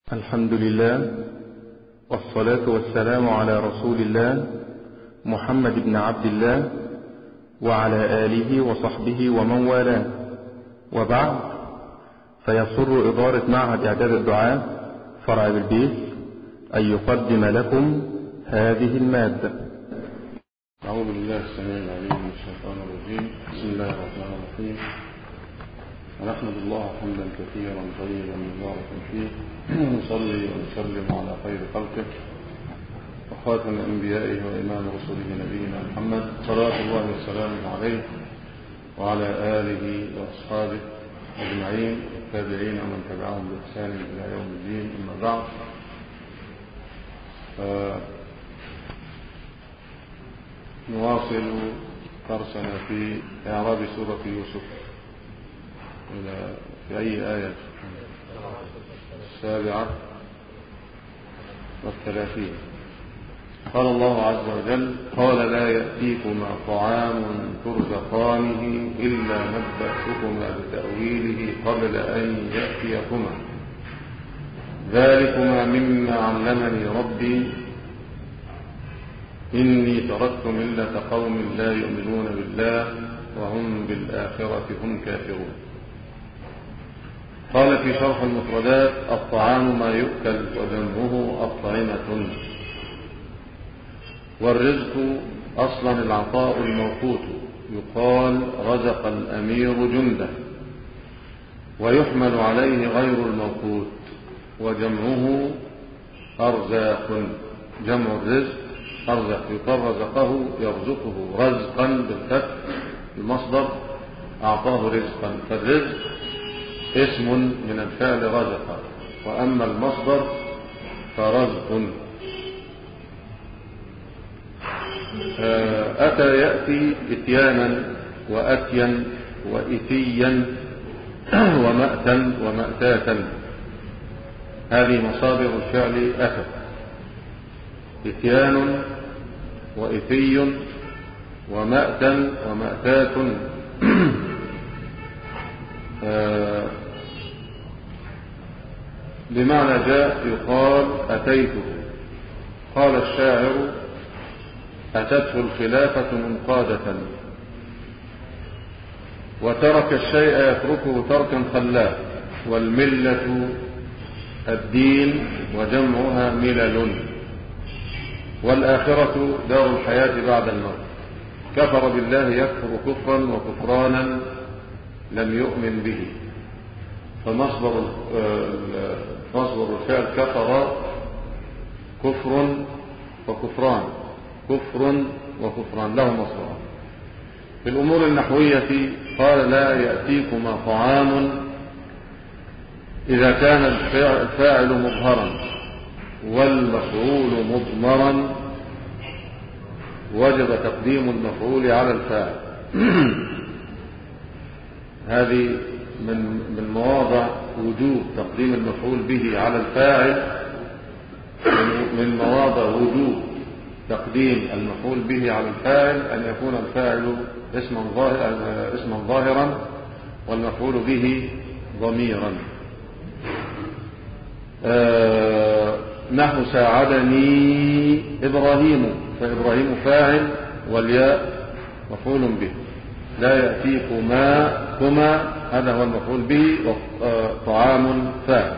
الحمد لله والصلاة والسلام على رسول الله محمد بن عبد الله وعلى آله وصحبه ومن والاه، وبعد، فيسر إدارة معهد إعداد الدعاء فرع بالبيت أن يقدم لكم هذه المادة. أعوذ بالله السميع العليم من الشيطان الرجيم. بسم الله الرحمن الرحيم. ونحمد الله حمدا كثيرا طيبا مباركا فيه، ونصلي ونسلم على خير خلقه وخاتم أنبيائه وإمام رسله نبينا محمد صلوات الله وسلامه عليه وعلى آله وأصحابه أجمعين والتابعين ومن تبعهم بإحسان إلى يوم الدين. أما بعد، نواصل درسنا في إعراب سورة يوسف في أي آية؟ 37. قال الله عز وجل: قال لا يأتيكما طعام ترزقانه إلا نبأتكما بتأويله قبل أن يأتيكما، ذلكما مما علمني ربي إني تركت ملة قوم لا يؤمنون بالله وهم بالآخرة هم كافرون. قال في شرح المفردات: الطعام ما يؤكل وجمعه الطعمة. والرزق أصلا العطاء الموقوت، يقال رزق الأمير جنده، ويحمل عليه غير الموقوت، وجمعه أرزاق. جمع الرزق أرزق، يقال رزقه يرزقه رزقا بالفتح، المصدر أعطاه رزقا، فالرزق اسم من الفعل رزق، وأما المصدر فرزق. أتى يأتي إتيانا وأتيا وإتيا ومأتا ومأتاتا، هذه مصادر الفعل أتى: إتيان وإتي ومأتا ومأتات. بمعنى جاء، يقال أتيته. قال الشاعر: أتته الخلافة منقادة، وترك الشيء يتركه تركا خلاه. والملة الدين وجمعها ملل، والآخرة دار الحياة بعد الموت. كفر بالله يكفر كفرا وكفرانا لم يؤمن به، فمصدر الفعل كفر كفر وكفران، كفر وكفران له مصدران. في الأمور النحوية قال لا يأتيكما طعام إذا كان الفاعل مظهرا والمفعول مضمرا وجب تقديم المفعول على الفاعل. هذه من مواضع وجوب تقديم المفعول به على الفاعل، من مواضع وجوب تقديم المفعول به على الفاعل أن يكون الفاعل اسما ظاهرا والمفعول به ضميرا. نحو ساعدني إبراهيم، فإبراهيم فاعل والياء مفعول به. لا يأتيكما، كما هذا هو المفعول به، طعام فاعل.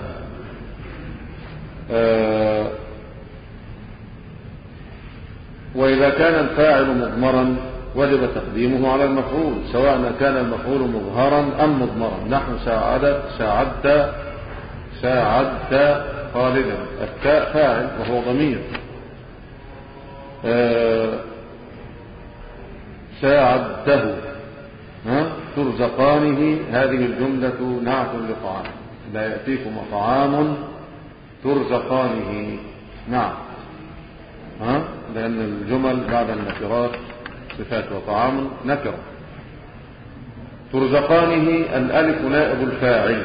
وإذا كان الفاعل مضمرا وجب تقديمه على المفعول، سواء كان المفعول مظهرا أم مضمرا. نحو ساعدت خالدا، التاء فاعل وهو ضمير. ساعدته ترزقانه، هذه الجملة نعت لطعام. لا يأتيكم طعام ترزقانه، نعم، لأن الجمل بعد النكرات صفات، وطعام نكرة. ترزقانه الألف نائب الفاعل.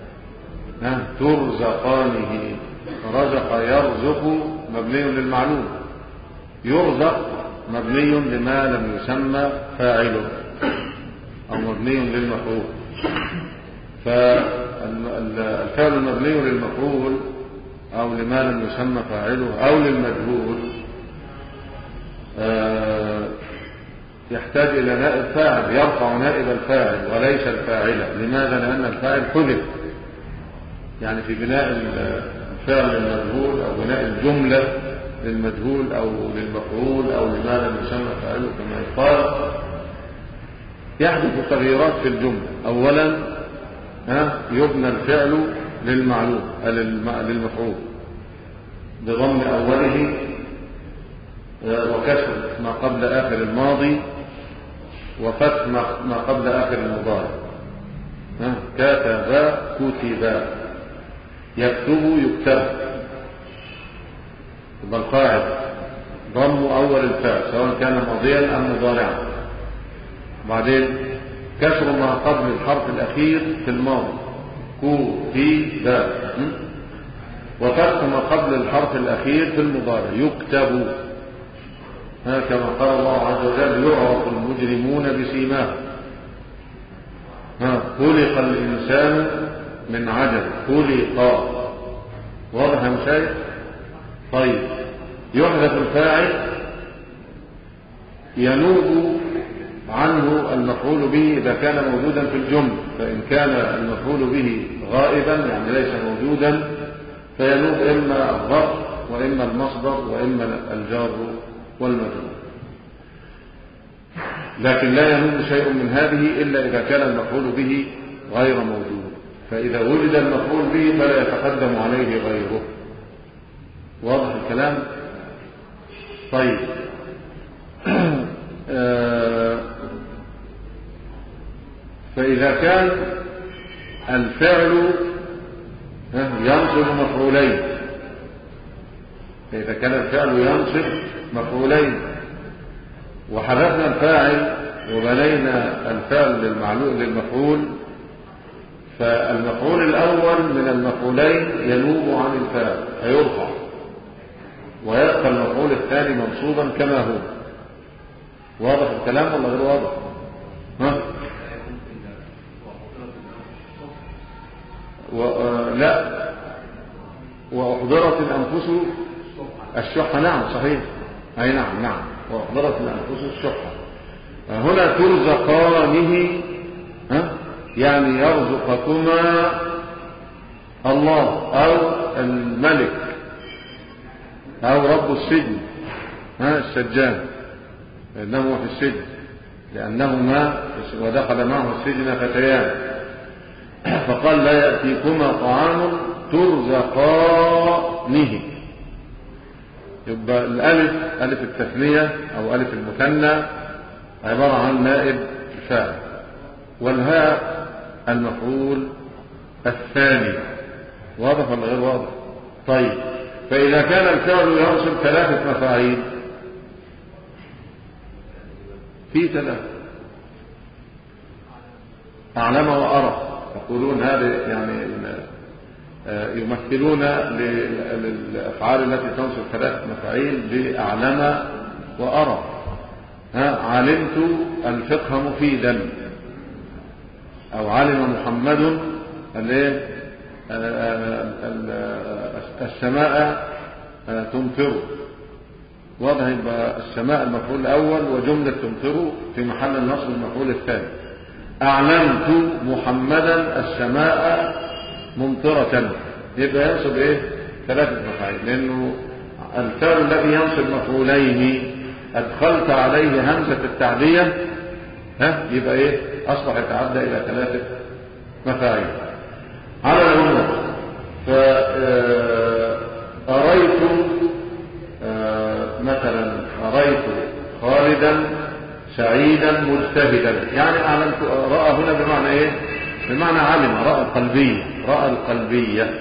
ترزقانه، رزق يرزق مبني للمعلوم، يرزق مبني لما لم يسمى فاعله أو مبني للمفعول. فالفعل المبني للمفعول أو لما لم يسمى فاعله أو للمجهول يحتاج إلى نائب فاعل يرفع نائب الفاعل وليس الفاعل. لماذا؟ لأن الفاعل حذف، يعني في بناء الفعل للمجهول أو بناء الجملة للمجهول أو للمفعول أو لما لم يسمى فاعله كما يقال يحدث تغييرات في الجملة. أولا يبنى الفعل للمعلوم للمفعول بضم أوله وكسر ما قبل آخر الماضي وفتح ما قبل آخر المضارع. كتب كتب، يكتب يكتب، يبقى القاعد ضم أول الفعل سواء كان ماضيا أم مضارعا. بعدين كسر ما قبل الحرف الأخير في الماضي كتب، وفتح ما قبل الحرف الأخير في المضارع يكتب. كما قال الله عز وجل يعرف المجرمون بسيماهم. خلق الإنسان من عجل، خلق، واضح يا مشايخ؟ طيب يحذف الفاعل ينوب عنه المفعول به إذا كان موجودا في الجملة، فإن كان المفعول به غائبا يعني ليس موجودا فينوب إما الظرف وإما المصدر وإما الجار والمجرور، لكن لا ينوب شيء من هذه إلا إذا كان المفعول به غير موجود. فإذا وجد المفعول به فلا يتقدم عليه غيره. واضح الكلام؟ طيب فإذا كان الفعل ينصب مفعولين، فإذا كان الفعل ينصب مفعولين وحذفنا الفاعل وبنينا الفعل للمفعول، فالمفعول الأول من المفعولين ينوب عن الفاعل فيرفع ويبقى المفعول الثاني منصوبا كما هو. واضح الكلام ولا غير واضح؟ لا، وأحضرت الأنفس الشح. نعم صحيح، أي نعم وأحضرت الأنفس الشح. هنا ترزقانه يعني يرزقكما الله أو الملك أو رب السجن السجان، إنه في السجن لأنهما ودخل معه السجن فتيان، فقال لا يأتيكما طعام ترزقانه. يبقى الألف ألف التثنية أو ألف المثنى عبارة عن نائب الفاعل، والهاء المفعول الثاني. واضح ولا غير واضح؟ طيب فإذا كان الفعل ينصب ثلاثة مفاعيل في ثلاثة أعلم وأرى، يقولون هذا يعني يمثلون للأفعال التي تنصب ثلاثة مفاعيل بأعلم وأرى. علمت الفقه مفيدا، أو علم محمد السماء تمطر. واضح؟ يبقى السماء المفعول الأول وجملة تمطر في محل النصب المفعول الثاني. أعلمت محمدا السماء ممطرة، يبقى ينصب ثلاثة مفاعيل، لأنه الفعل الذي ينصب مفعولين أدخلت عليه همزة التعدية يبقى أصبح يتعدى إلى ثلاثة مفاعيل. على العموم فأريت مثلا أريت خالدا سعيدا مجتهدا، يعني أعلمت. رأى هنا بمعنى بمعنى علم، رأى القلبية، رأى القلبية.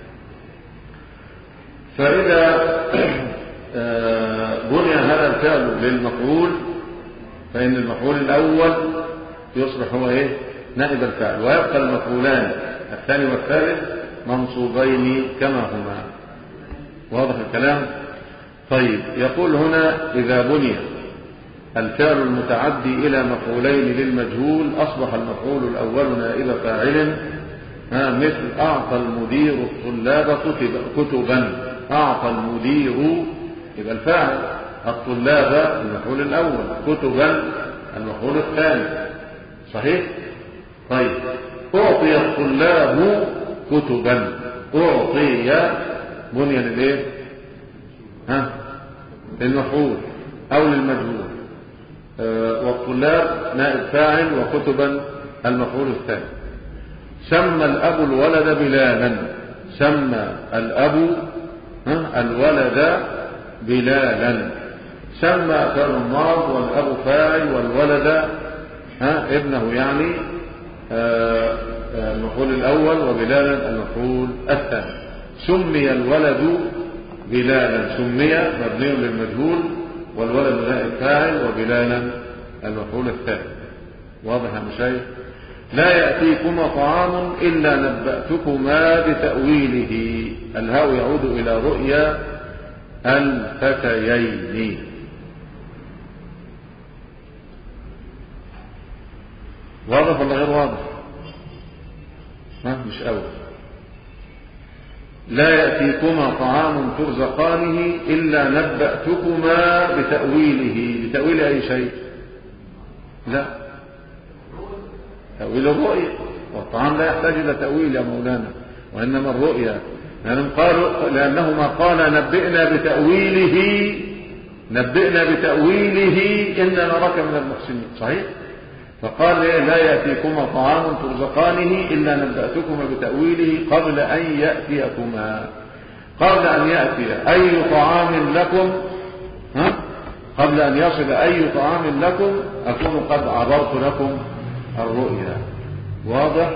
فإذا بني هذا الفعل للمفعول فإن المفعول الأول يصبح هو نائب الفاعل، ويبقى المفعولان الثاني والثالث منصوبين كما هما. واضح الكلام؟ طيب يقول هنا إذا بني الفعل المتعدي إلى مفعولين للمجهول أصبح المفعول الأول نائب فاعل مثل أعطى المدير الطلاب كتبا. أعطى المدير يبقى الفاعل، الطلاب المفعول الأول، كتبا المفعول الثاني. صحيح؟ طيب أعطي الطلاب كتبا. أعطي بني للإيه؟ للمفعول أو للمجهول، والطلاب نائب فاعل، وكتبا المفعول الثاني. سمى الأب الولد بلالا. سمى الأب الولد بلالا. سمى فعل الماض، والأب فاعل، والولد ابنه يعني المفعول الأول، وبلالا المفعول الثاني. سمي الولد بلالا. سمي مبني للمجهول، والولد نائب فاعل، وبلالا المفعول الثاني. واضح يا مشايخ؟ لا يأتيكما طعام إلا نبأتكما بتأويله. الهاء يعود إلى رؤيا الفتيين. واضح ولا غير واضح؟ مش أول. لا يأتيكما طعام ترزقانه إلا نبأتكما بتأويله. بتأويل أي شيء؟ لا، تأويل الرؤيا، والطعام لا يحتاج إلى تأويل يا مولانا، وإنما الرؤيا. لأنهما قال نبئنا بتأويله، نبئنا بتأويله إنا نراك من المحسنين. صحيح؟ فقال لا يأتيكما طعام ترزقانه إلا نبأتكما بتأويله قبل أن يأتيكما. قبل أن يأتي أي طعام لكم، قبل أن يصل أي طعام لكم أكون قد عبرت لكم الرؤيا. واضح؟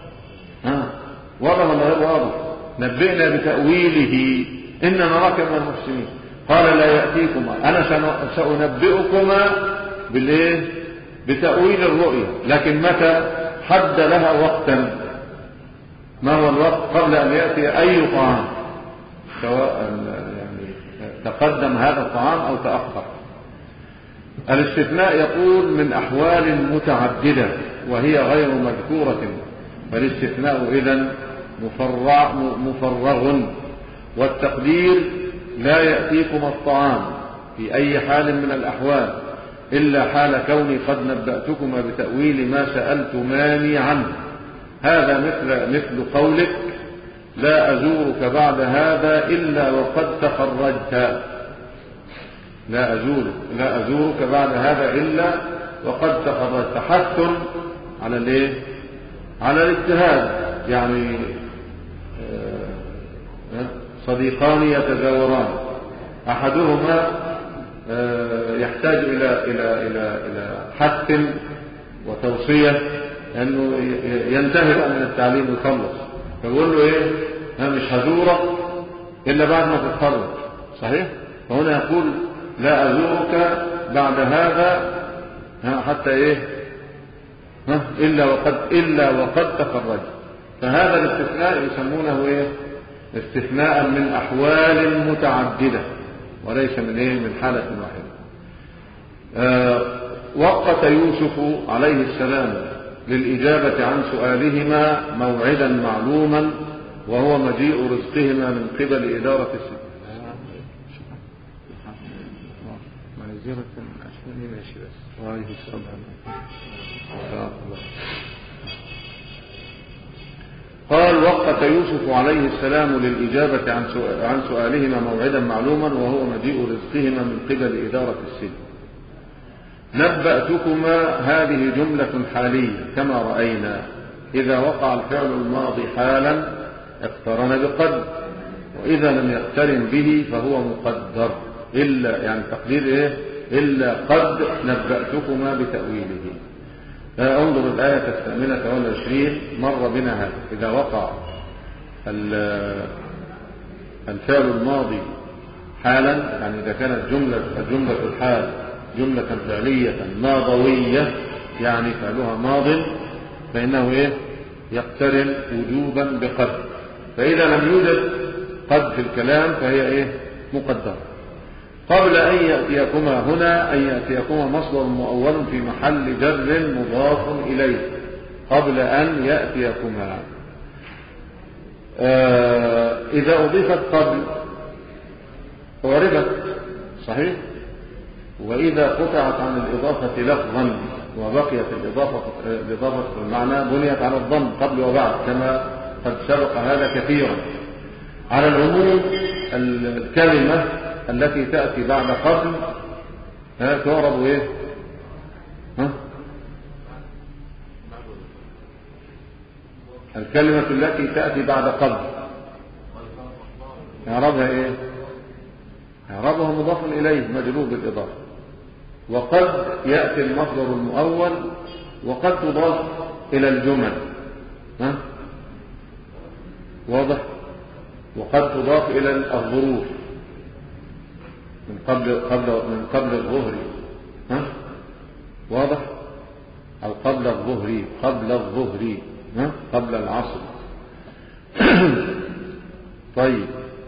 واضح ولا غير واضح؟ نبئنا بتأويله إنا نراك من المحسنين. قال لا يأتيكما، أنا سأنبئكما بالإيه؟ بتأويل الرؤيا، لكن متى؟ حد لها وقتا. ما هو الوقت؟ قبل أن يأتي أي طعام، سواء يعني تقدم هذا الطعام أو تأخر. الاستثناء يقول من أحوال متعددة وهي غير مذكورة، فالاستثناء إذن مفرغ. والتقدير لا يأتيكم الطعام في أي حال من الأحوال إلا حال كوني قد نبأتكما بتأويل ما سألتماني عنه. هذا مثل قولك لا أزورك بعد هذا إلا وقد تخرجت. لا أزورك بعد هذا إلا وقد تخرجت. حث على الايه؟ على الاجتهاد. يعني صديقان يتزاوران، أحدهما يحتاج إلى حث وتوصية أنه ينتهي من التعليم ويخلص، فيقول له إيه؟ مش هزورك إلا بعد ما تتخرج. صحيح؟ فهنا يقول لا أزورك بعد هذا حتى إيه؟ إلا وقد تخرج. فهذا الاستثناء يسمونه إيه؟ استثناء من أحوال متعددة وليس من إيه؟ من حالة واحدة. وقت يوسف عليه السلام للإجابة عن سؤالهما موعدا معلوما وهو مجيء رزقهما من قبل إدارة السجن. قال وقت يوسف عليه السلام للإجابة عن سؤالهما موعدا معلوما وهو مجيء رزقهما من قبل إدارة السجن. نبأتكما هذه جملة حالية كما رأينا. إذا وقع الفعل الماضي حالا اقترن بقد، وإذا لم يقترن به فهو مقدر. إلا يعني تقدير إيه؟ إلا قد نبأتكما بتأويله. انظر الآية 28 مر بنا هذا. إذا وقع الفعل الماضي حالا، يعني إذا كانت جملة الحال جملة فعلية ماضوية يعني فعلها ماض، فإنه إيه؟ يقترن وجوبا بقد. فإذا لم يوجد قد في الكلام فهي إيه؟ مقدرة. قبل أن يأتيكما هنا أن يأتيكما مصدر مؤول في محل جر مضاف إليه. قبل أن يأتيكما إذا أضيفت قبل عربت صحيح، وإذا قطعت عن الإضافة لفظا وبقيت الإضافة في المعنى بنيت على الضم قبل وبعد كما قد سبق هذا كثيرا. على العموم الكلمة التي تأتي بعد قبل تعرب إيه؟ الكلمة التي تأتي بعد قبل إعرابها إيه؟ إعرابها مضاف إليه مجرور بالإضافة. وقد يأتي المصدر المؤول وقد تضاف إلى الجمل واضح، وقد تضاف إلى الظروف من قبل الظهر واضح، أو قبل الظهر قبل العصر. طيب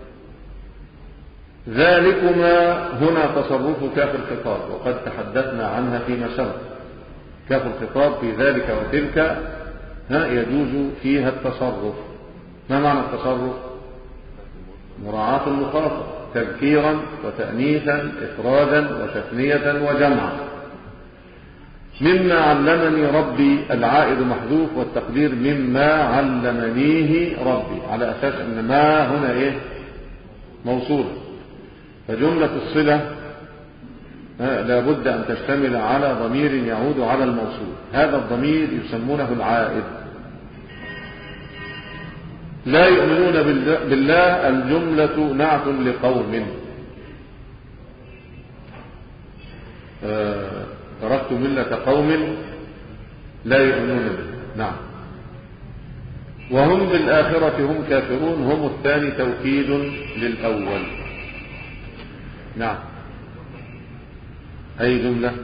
ذلكما هنا تصرف كاف الخطاب، وقد تحدثنا عنها فيما سبق. كاف الخطاب في ذلك وتلك يجوز فيها التصرف. ما معنى التصرف؟ مراعاة المخاطب، تذكيرا وتأنيثا، إفرادا وتثنية وجمعا. مما علمني ربي العائد محذوف، والتقدير مما علمنيه ربي، على أساس أن ما هنا إيه؟ موصولة. فجملة الصلة لا بد أن تشتمل على ضمير يعود على الموصول. هذا الضمير يسمونه العائد. لا يؤمنون بالله الجملة نعت لقوم. تركت ملة قوم لا يؤمنون به. نعم. وهم بالآخرة هم كافرون، هم الثاني توكيد للأول. نعم. أي جملة؟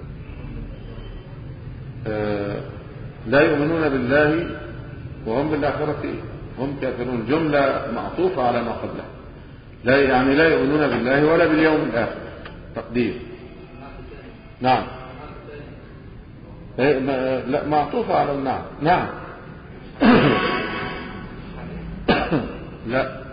لا يؤمنون بالله وهم بالآخرة هم كافرون، جملة معطوفة على ما قبلها. لا يعني لا يؤمنون بالله ولا باليوم الآخر، تقدير. نعم. لا معطوفة على النعم. نعم. لا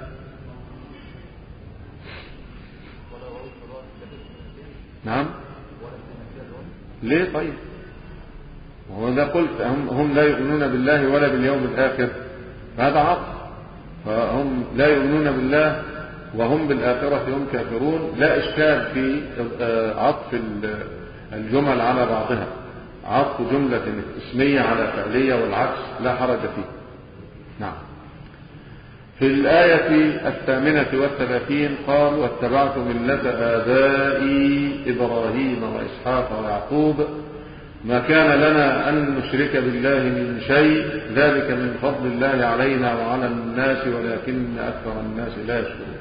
نعم. ليه؟ طيب هو إذا قلت هم لا يؤمنون بالله ولا باليوم الآخر هذا عطف، فهم لا يؤمنون بالله وهم بالآخرة هم كافرون. لا إشكال في عطف الجمل على بعضها، عطف جملة اسمية على فعلية والعكس لا حرج فيه. نعم. في الآية 38 قال: واتبعت ملة آبائي إبراهيم وإسحاق ويعقوب ما كان لنا أن نشرك بالله من شيء ذلك من فضل الله علينا وعلى الناس ولكن أكثر الناس لا يشكرون.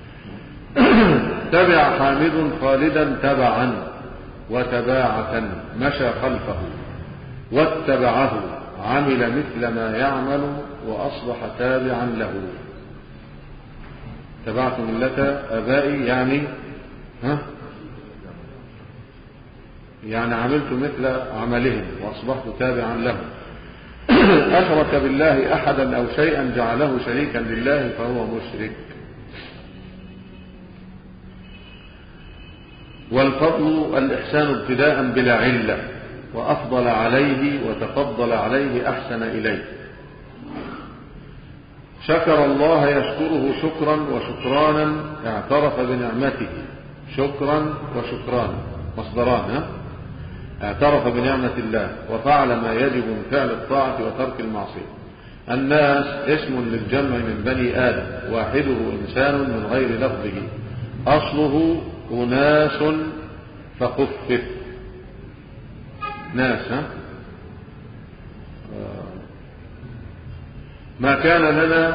تبع حامد خالدا تبعا وتباعة مشى خلفه واتبعه عمل مثل ما يعمل وأصبح تابعا له. تبعت ملة آبائي يعني عملت مثل عملهم وأصبحت تابعا لهم. أشرك بالله أحدا أو شيئا جعله شريكا لله فهو مشرك. والفضل الإحسان ابتداء بلا علة، وأفضل عليه وتفضل عليه أحسن إليه. شكر الله يشكره شكرا وشكرانا، اعترف بنعمته. شكرا وشكرانا مصدران، اعترف بنعمة الله وفعل ما يجب من فعل الطاعة وترك المعصية. الناس اسم للجمع من بني آدم، واحده إنسان من غير لفظه، أصله أناس فخفف. ناس ما كان لنا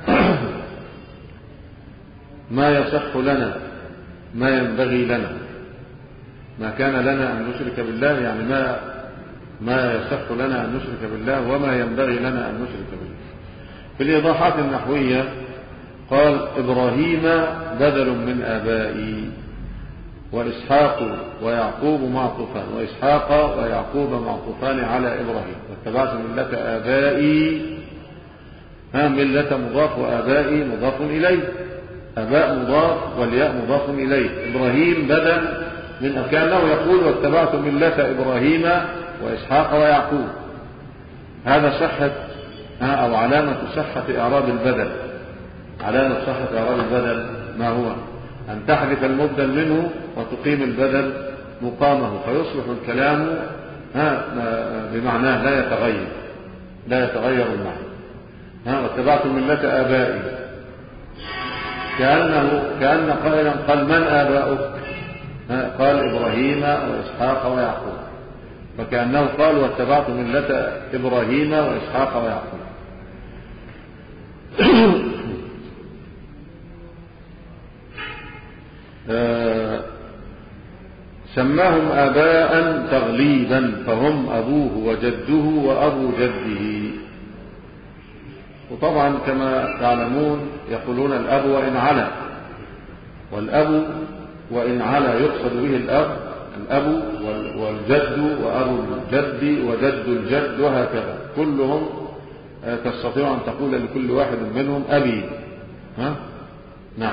ما يصح لنا ما ينبغي لنا. ما كان لنا أن نشرك بالله يعني ما يصح لنا أن نشرك بالله وما ينبغي لنا أن نشرك بالله. في الإيضاحات النحوية قال: إبراهيم بدل من آبائي، وإسحاق ويعقوب معطوفان، وإسحاق ويعقوب معطوفان على إبراهيم. واتبعت ملة آبائي ملة مضاف وآبائي مضاف إليه، آباء مضاف والياء مضاف إليه. إبراهيم بدل من كأنه يقول واتبعت ملة إبراهيم وإسحاق ويعقوب. هذا صحة أو علامة صحة إعراب البدل. علامة صحة إعراب البدل ما هو؟ أن تحذف المبدل منه وتقيم البدل مقامه، فيصبح الكلام بمعناه لا يتغير المعنى. واتبعت ملة آبائي، كأن قائلا قال من آباؤك؟ قال إبراهيم وإسحاق ويعقوب، فكأنه قال واتبعت ملة إبراهيم وإسحاق ويعقوب. سماهم آباء تغليبا، فهم أبوه وجده وأبو جده. وطبعا كما تعلمون يقولون الأب وإن علا، والأب وإن علا يقصد به الأب والجد وأبو الجد وجد الجد وهكذا، كلهم تستطيع أن تقول لكل واحد منهم أبي. نعم.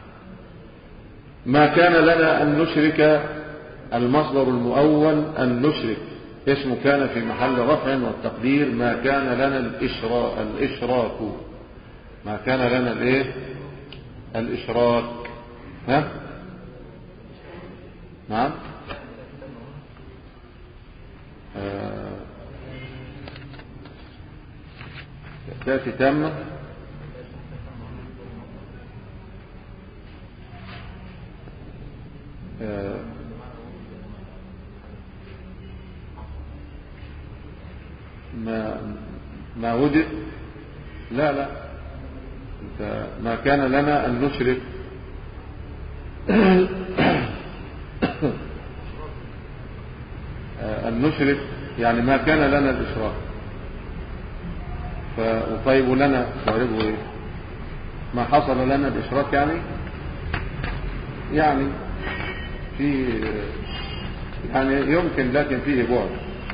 ما كان لنا أن نشرك، المصدر المؤول أن نشرك اسم كان في محل رفع، والتقدير ما كان لنا الإشراك. ما كان لنا الإشراك. نعم. تأتي تامة. ما وجد. لا ما كان لنا أن نشرك أن نشرك يعني ما كان لنا الإشراك. وطيب لنا تعرفوا إيه؟ ما حصل لنا الإشراك يعني يمكن، لكن فيه بعد.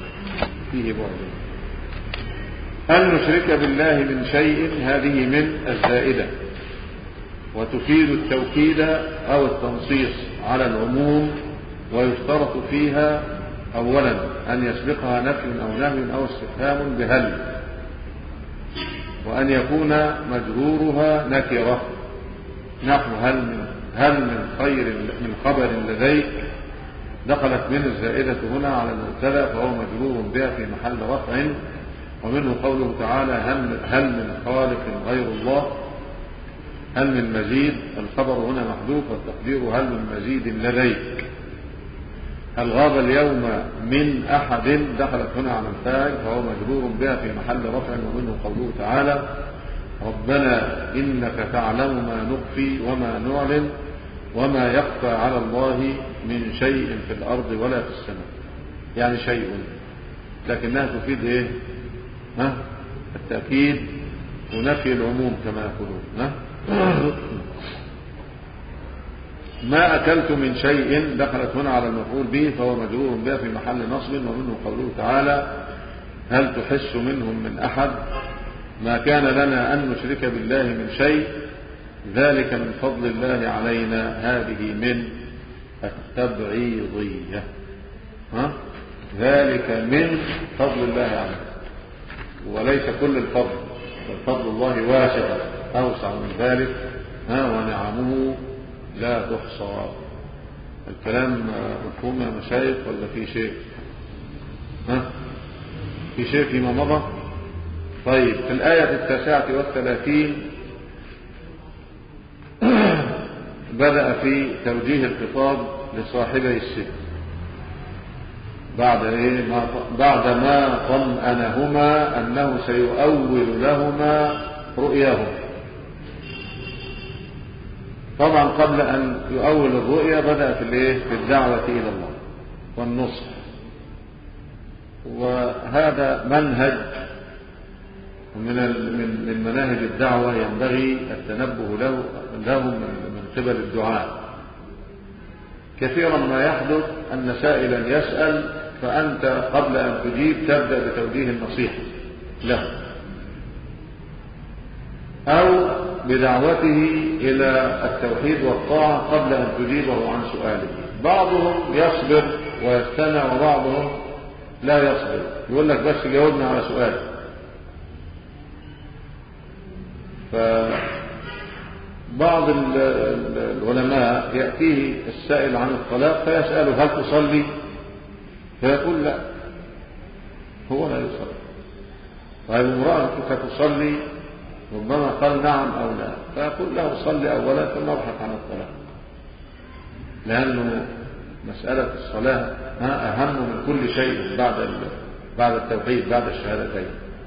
أن نشرك بالله من شيء، هذه من الزائدة، وتفيد التوكيد أو التنصيص على العموم، ويشترط فيها أولا أن يسبقها نفي أو نهي أو استفهام بهل، وأن يكون مجرورها نكرة، نحو هل من خير من خبر لديك، دخلت من الزائدة هنا على المبتدأ فهو مجرور بها في محل رفع. ومنه قوله تعالى هل من خالق غير الله، هل من مزيد، الخبر هنا محذوف والتقدير هل من مزيد لديك. هل غاب اليوم من أحد، دخلت هنا على الفاعل فهو مجرور بها في محل رفع. ومنه قوله تعالى ربنا إنك تعلم ما نخفي وما نعلن وما يخفى على الله من شيء في الأرض ولا في السماء، يعني شيء، لكنها تفيد التأكيد ونفي العموم كما يقولون. ما أكلت من شيء، دخلت هنا على المفعول به فهو مجرور بها في محل نصب. ومنه قوله تعالى هل تحس منهم من أحد. ما كان لنا أن نشرك بالله من شيء، ذلك من فضل الله علينا، هذه من التبعيضية. ذلك من فضل الله علينا، وليس كل الفضل، فضل الله واسع أوسع من ذلك، ونعمه لا تحصى. الكلام مفهوم يا مشايخ ولا في شيء؟ في شيء فيما مضى؟ طيب، في الآية 39 بدأ في توجيه الخطاب لصاحبي السجن بعد ما طمأنهما أنه سيؤول لهما رؤياهم. طبعا قبل أن يؤول الرؤيا بدأ في الدعوة إلى الله والنصح، وهذا منهج من مناهج الدعوة ينبغي التنبه له من قبل الدعاء. كثيرا ما يحدث أن سائلا يسأل فأنت قبل أن تجيب تبدأ بتوجيه النصيحة له، بدعوته إلى التوحيد والطاعة قبل أن تجيبه عن سؤاله. بعضهم يصبر ويستمع وبعضهم لا يصبر، يقول لك بس جاوبنا على سؤال. فبعض العلماء يأتيه السائل عن الطلاق فيسأله هل تصلي؟ فيقول لا، هو لا يصلي. طيب امرأتك تصلي؟ ربما قال نعم أو لا، فيقول له صلي أولا ثم ابحث عن الطلاق، لأنه مسألة الصلاة أهم من كل شيء بعد التوحيد، بعد الشهادتين.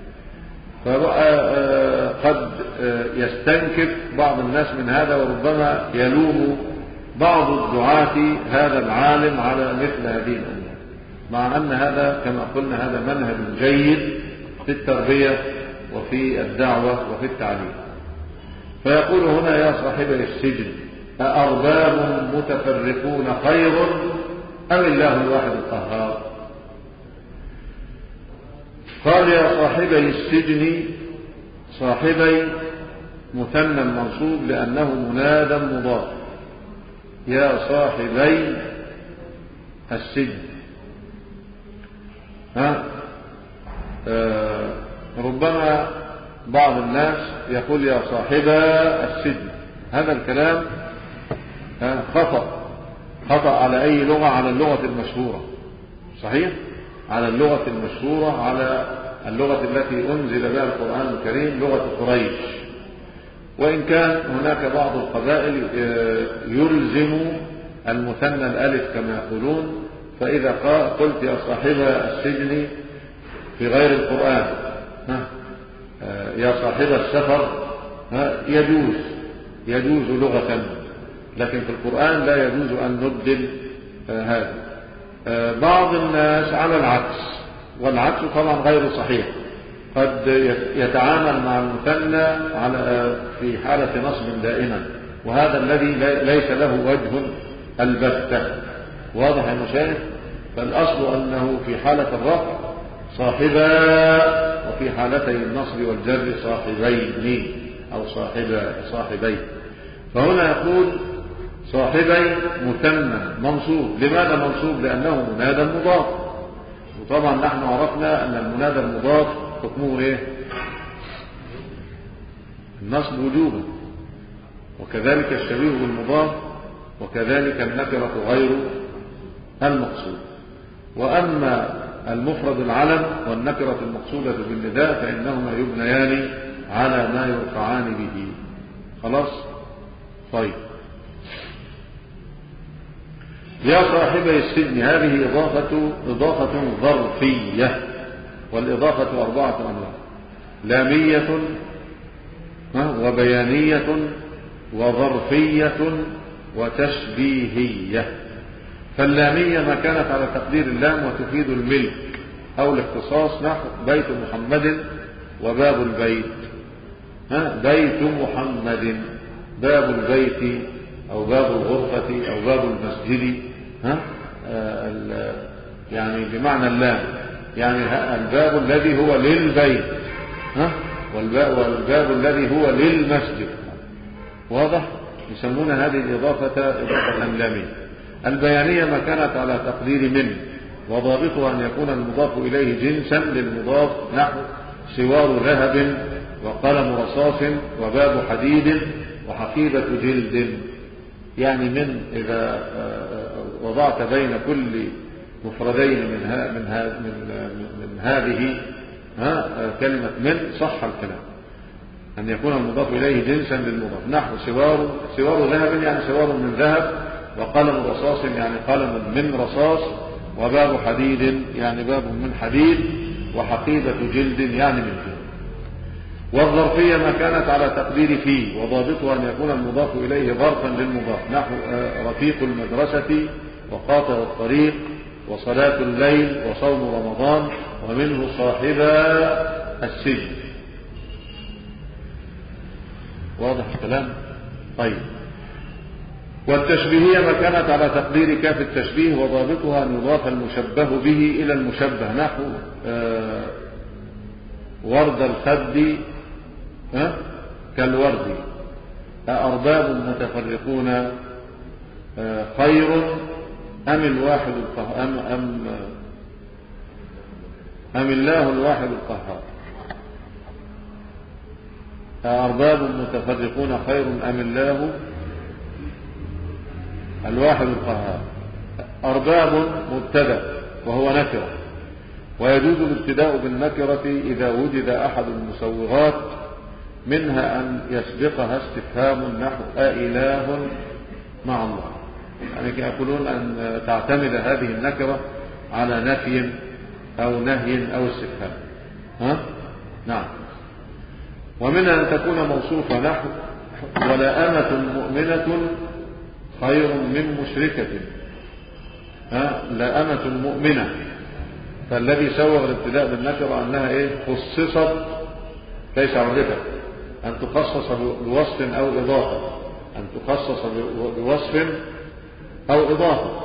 فقد يستنكف بعض الناس من هذا، وربما يلوم بعض الدعاة هذا العالم على مثل هذه الأمور، مع أن هذا كما قلنا هذا منهج جيد في التربية وفي الدعوة وفي التعليم. فيقول هنا يا صاحبي السجن أأرباب متفرقون خير أم الله الواحد القهار؟ قال يا صاحبي السجن، صاحبي مثنى منصوب لأنه منادى مضاف، يا صاحبي السجن. ربما بعض الناس يقول يا صاحبا السجن، هذا الكلام خطأ على أي لغة؟ على اللغة المشهورة، صحيح، على اللغة المشهورة، على اللغة التي أنزل بها القرآن الكريم، لغة قريش. وإن كان هناك بعض القبائل يلزم المثنى الألف كما يقولون، فإذا قلت يا صاحبا السجن في غير القرآن يا صاحب السفر يجوز لغة، لكن في القرآن لا يجوز أن نبدل هذا. بعض الناس على العكس، والعكس طبعا غير صحيح، قد يتعامل مع المثنى في حالة نصب دائما، وهذا الذي ليس له وجه البتة. واضح يا مشايخ؟ فالأصل أنه في حالة الرفع صاحبا، وفي حالتي النصب والجر صاحبين أو صاحبين. فهنا يقول صاحبي مثنى منصوب. لماذا منصوب؟ لأنه منادى مضاف، وطبعا نحن عرفنا أن المنادى المضاف حكمه إيه؟ النصب وجوبا، وكذلك الشبيه بالمضاف، وكذلك النكرة غير المقصود. وأما المفرد العلم والنكرة المقصودة بالنداء فإنهما يبنيان على ما يرفعان به. خلاص؟ طيب، يا صاحبي السجن هذه إضافة ظرفية، والإضافة 4 أنواع: لامية وبيانية وظرفية وتشبيهية. فاللامية ما كانت على تقدير اللام وتفيد الملك أو الاختصاص، نحو بيت محمد وباب البيت. بيت محمد، باب البيت أو باب الغرفة أو باب المسجد، يعني بمعنى اللام، يعني الباب الذي هو للبيت والباب الذي هو للمسجد. واضح؟ يسمون هذه الإضافة إضافة لامية. البيانية ما كانت على تقدير من، وضابطها أن يكون المضاف إليه جنسا للمضاف، نحو سوار ذهب وقلم رصاص وباب حديد وحقيبة جلد. يعني من إذا وضعت بين كل مفردين من هذه كلمة من، صح الكلام، أن يكون المضاف إليه جنسا للمضاف، نحو سوار ذهب يعني سوار من ذهب، وقلم رصاص يعني قلم من رصاص، وباب حديد يعني باب من حديد، وحقيبة جلد يعني من جلد. والظرفية ما كانت على تقدير فيه، وضابطها أن يكون المضاف إليه ظرفا للمضاف، نحو رفيق المدرسة وقاطع الطريق وصلاة الليل وصوم رمضان، ومنه صاحبا السجن. واضح الكلام؟ طيب. والتشبيهية ما كانت على تقدير كاف التشبيه، وضابطها أن يضاف المشبه به إلى المشبه، نحو ورد الخد كالورد أأرباب متفرقون خير أم الواحد القهار أم الله الواحد القهار؟ أأرباب متفرقون خير أم الله الواحد القهار؟ أرباب مبتدأ وهو نكرة، ويجوز الابتداء بالنكرة إذا وجد أحد المسوغات، منها أن يسبقها استفهام نحو أإله مع الله، يعني يقولون أن تعتمد هذه النكرة على نفي أو نهي أو استفهام. نعم. ومنها أن تكون موصوفة نحو ولا أمة مؤمنة خير من مشركة. لا أمة مؤمنة، فالذي سوغ الابتداء بالنكرة أنها خصصت ليس عرفت، أن تخصص بوصف أو إضافة، أن تخصص بوصف أو إضافة.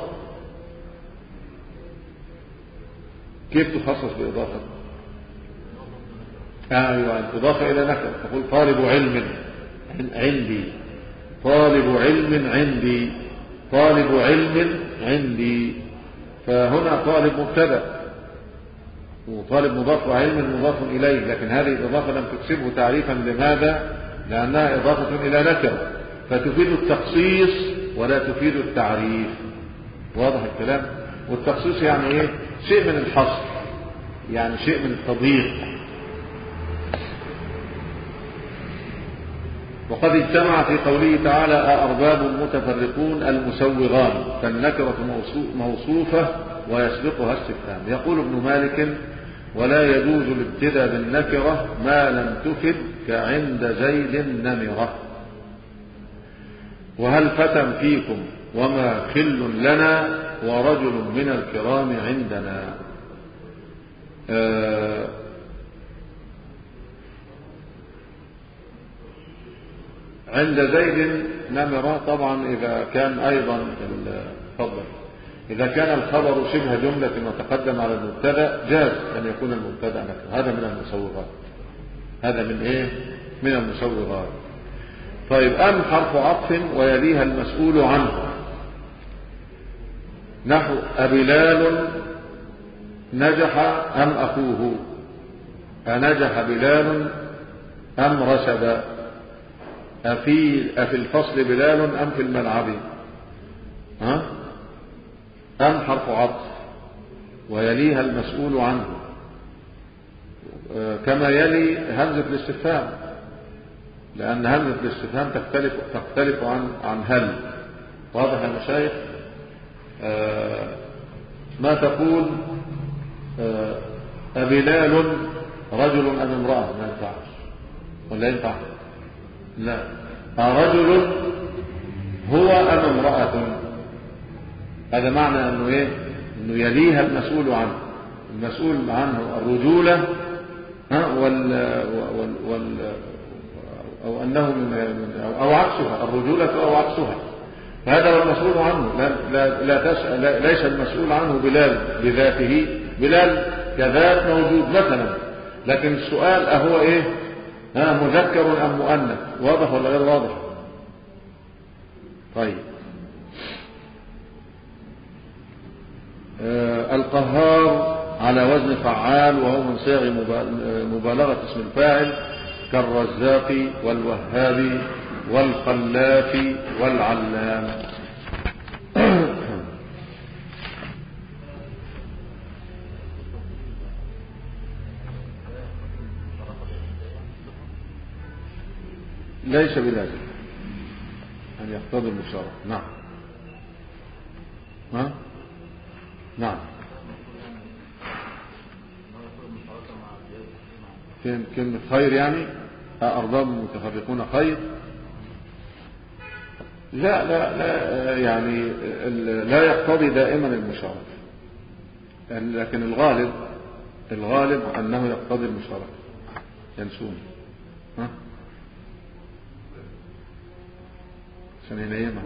كيف تخصص بإضافة؟ أيوة، أن تضاف إلى نكرة، تقول طالب علم عندي، طالب علم عندي، طالب علم عندي. فهنا طالب مبتدأ وطالب مضاف وعلم مضاف إليه، لكن هذه الإضافة لم تكسبه تعريفا. لماذا؟ لأنها إضافة إلى نكرة، فتفيد التخصيص ولا تفيد التعريف. واضح الكلام؟ والتخصيص يعني شيء من الحصر، يعني شيء من التضييق. وقد اجتمع في قوله تعالى أأرباب متفرقون المسوغان، فالنكرة موصوفة ويسبقها استفهام. يقول ابن مالك: ولا يجوز الابتداء بالنكرة ما لم تفد كعند زيد النمرة. وهل فتى فيكم وما خل لنا ورجل من الكرام عندنا. عند زيد نمرة طبعا إذا كان أيضا فضل، إذا كان الخبر شبه جملة وتقدم على المبتدأ جاز أن يكون المبتدأ نكرة. هذا من المسوغات، هذا من من المسوغات. طيب، أم حرف عطف ويليها المسؤول عنه، نحو أبلال نجح أم أخوه، أنجح بلال أم رشد، أفي الفصل بلال أم في الملعب. أم حرف عطف ويليها المسؤول عنه، كما يلي همزة الاستفهام، لأن همزة الاستفهام تختلف عن هل. واضح يا مشايخ؟ ما تقول أبلال رجل أم امرأة؟ ما ينفعش، ولا ينفع؟ لا. رجل هو أم امرأة؟ هذا معنى أنه أنه يليها المسؤول عنه. المسؤول عنه الرجولة أو أنه أو عكسها، الرجولة أو عكسها. فهذا هو المسؤول عنه. لا تسأل، ليس المسؤول عنه بلال بذاته، بلال كذات موجود مثلا، لكن السؤال أهو مذكر أم مؤنث؟ واضح ولا غير واضح؟ طيب، القهار على وزن فعال، وهو من صيغ مبالغة اسم الفاعل، كالرزاق والوهاب والخلاف والعلام. ليس بلازم أن يقتضي المشاركة. نعم. نعم. كلمة خير يعني أرباب متفرقون خير؟ لا لا لا، يعني لا يقتضي دائما المشاركة، لكن الغالب أنه يقتضي المشاركة. ينسون عشان ينيمها.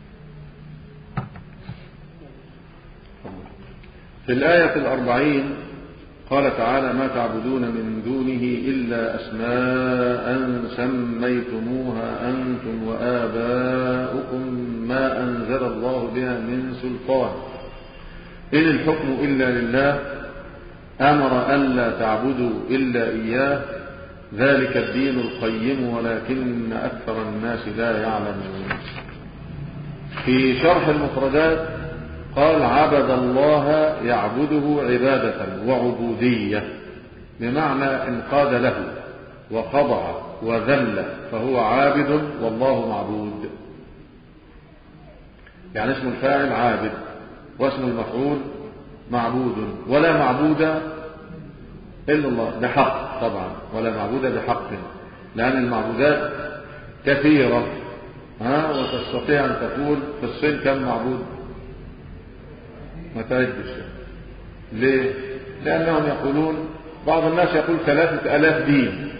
في الآية 40 قال تعالى ما تعبدون من دونه إلا أسماء سميتموها أنتم وآباؤكم ما أنزل الله بها من سلطان إن الحكم إلا لله أمر ألا تعبدوا إلا إياه ذلك الدين القيم ولكن أكثر الناس لا يعلمون. في شرح المفردات قال عبد الله يعبده عبادة وعبودية، بمعنى انقاد له وخضع وذل فهو عابد والله معبود. يعني اسم الفاعل عابد واسم المفعول معبود، ولا معبود إلا الله بحق طبعا، ولا معبود بحق، لأن المعبودات كثيرة وتستطيع أن تقول في الصين كم معبود؟ ما تعدش. ليه؟ لأنهم يقولون بعض الناس يقول 3000 دين،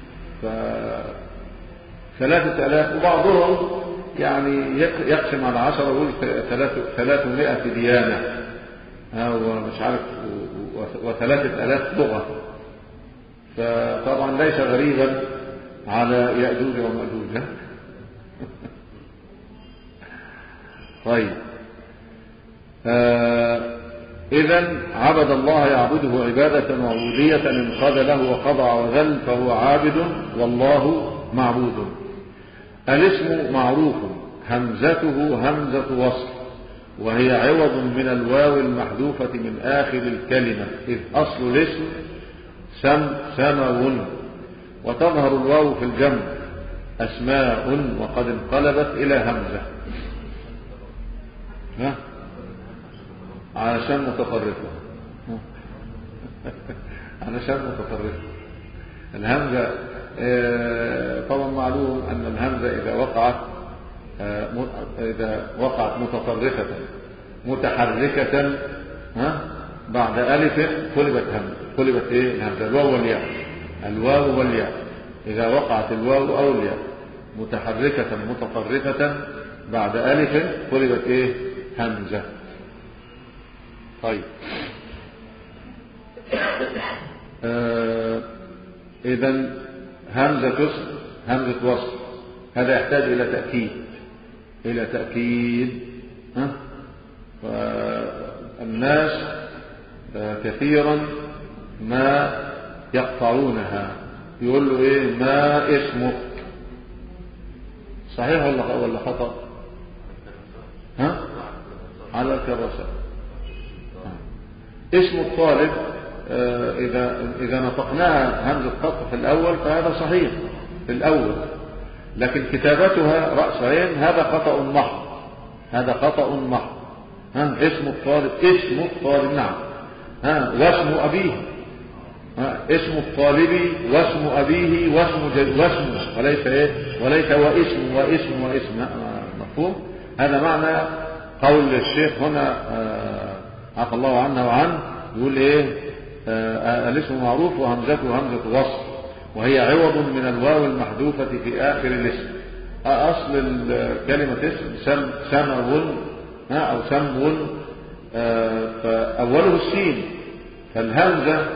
3000، وبعضهم يعني يقسم على 10 ويقول 300 ديانة ومش عارف و3000 لغة. فطبعا ليس غريبا على يأجوج ومأجوج. طيب إذن عبد الله يعبده عبادة وعبودية انقاد له وخضع وذل فهو عابد والله معبود. الاسم معروف همزته همزة وصل، وهي عوض من الواو المحذوفة من آخر الكلمة، إذ أصل الاسم سمو، وتظهر الواو في الجمع أسماء وقد انقلبت إلى همزة علشان متطرفة. علشان متطرفة الهمزة. طبعا معلوم أن الهمزة إذا وقعت متطرفة متحركة بعد ألف قلبت همزة. قلبت إيه الهمزة؟ الواو والياء. الواو والياء إذا وقعت الواو أو الياء متحركة متطرفة بعد ألف قلبت إيه همزة. طيب إذن همزة وصل هذا يحتاج إلى تأكيد. فالناس كثيرا ما يقطعونها، يقول له إيه ما اسمك؟ صحيح ولا خطأ؟ على الكراسة. اسم الطالب إذا نطقناها همزة قطع في الأول فهذا صحيح في الأول، لكن كتابتها رأس عين هذا خطأ محض. هذا خطأ محض. اسم الطالب نعم. واسم أبيه اسم الطالب واسم أبيه واسمه وليس إيه وليس واسم مفهوم. هذا معنى قول الشيخ هنا عفى الله عنه وعنه، يقول إيه الاسم معروف وهمزته همزة وصل، وهي عوض من الواو المحذوفة في آخر الاسم. أصل كلمة اسم سمو أو سمو فأوله السين، فالهمزة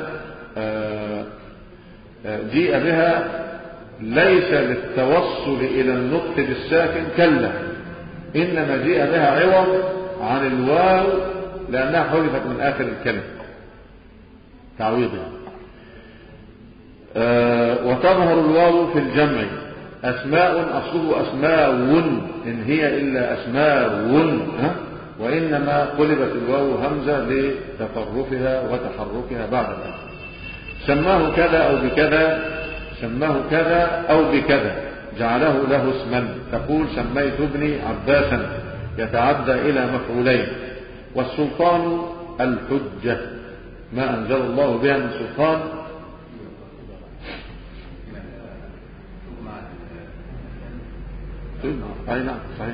جيء بها ليس للتوصل إلى النطق بالساكن كلا، إنما جيء بها عوض عن الواو لأنها حذفت من آخر الكلمة تعويضا. وتظهر الواو في الجمع أسماء أصله أسماء إن هي إلا أسماء وإنما قلبت الواو همزة لتطرفها وتحركها بعد ذلك. سماه كذا أو بكذا جعله له اسما. تقول سميت ابني عباسا يتعدى إلى مفعولين. والسلطان الحجة ما أنزل الله بها من سلطان. أي نعم صحيح.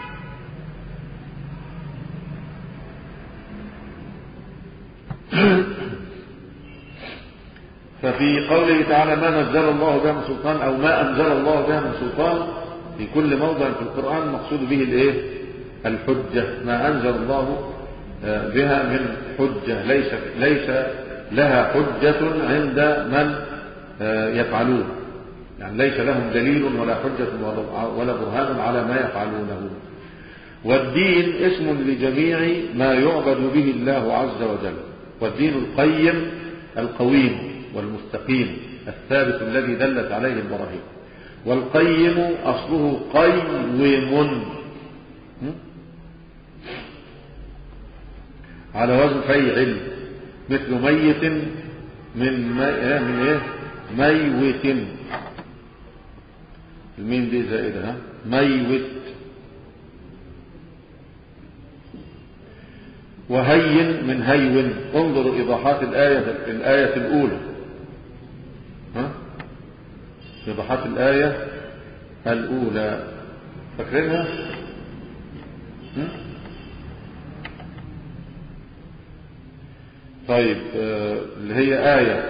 ففي قوله تعالى ما نزل الله بها من سلطان أو ما أنزل الله بها من سلطان في كل موضع في القرآن مقصود به الإيه؟ الحجة. ما أنزل الله بها من حجة ليس لها حجة عند من يفعلون، يعني ليس لهم دليل ولا حجة ولا برهان على ما يفعلونه. والدين اسم لجميع ما يعبد به الله عز وجل، والدين القيم القويم والمستقيم الثابت الذي دلت عليه البراهين. والقيم أصله قيم على وزن فيعل، مثل ميت من ايه ميوت، الميم دي زائدة ميوت. وهين من هيون. انظروا إيضاحات الآية الأولى، إيضاحات الآية الأولى فاكرينها؟ طيب اللي هي آية،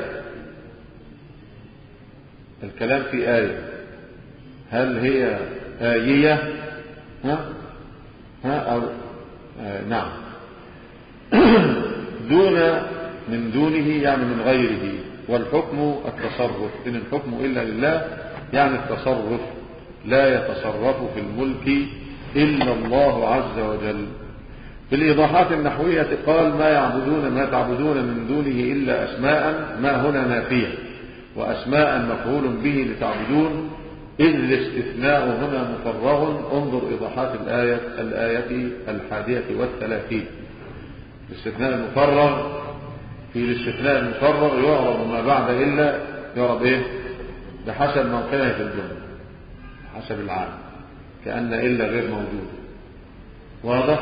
الكلام في آية، هل هي آية أو نعم. دون من دونه يعني من غيره. والحكم التصرف، إن الحكم إلا لله يعني التصرف، لا يتصرف في الملك إلا الله عز وجل. في الإيضاحات النحوية قال ما تعبدون من دونه إلا أسماء، ما هنا نافية، وأسماء مفعول به لتعبدون، إذ الاستثناء هنا مفرغ. انظر إيضاحات الآية 31. الاستثناء المفرغ، في الاستثناء المفرغ يعرب ما بعد إلا، يعرب إيه؟ بحسب موقعه في الجملة، حسب العام، كأن إلا غير موجود. واضح؟